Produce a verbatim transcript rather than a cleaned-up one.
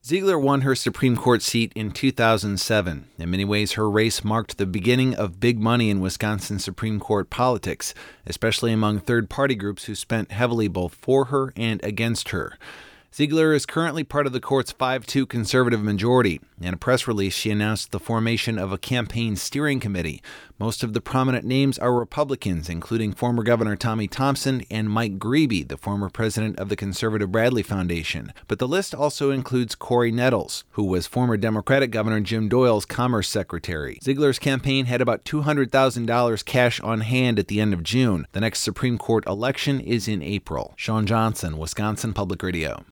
Ziegler won her Supreme Court seat in two thousand seven. In many ways, her race marked the beginning of big money in Wisconsin Supreme Court politics, especially among third-party groups who spent heavily both for her and against her. Ziegler is currently part of the court's five two conservative majority. In a press release, she announced the formation of a campaign steering committee. Most of the prominent names are Republicans, including former Governor Tommy Thompson and Mike Grebe, the former president of the conservative Bradley Foundation. But the list also includes Corey Nettles, who was former Democratic Governor Jim Doyle's Commerce Secretary. Ziegler's campaign had about two hundred thousand dollars cash on hand at the end of June. The next Supreme Court election is in April. Sean Johnson, Wisconsin Public Radio.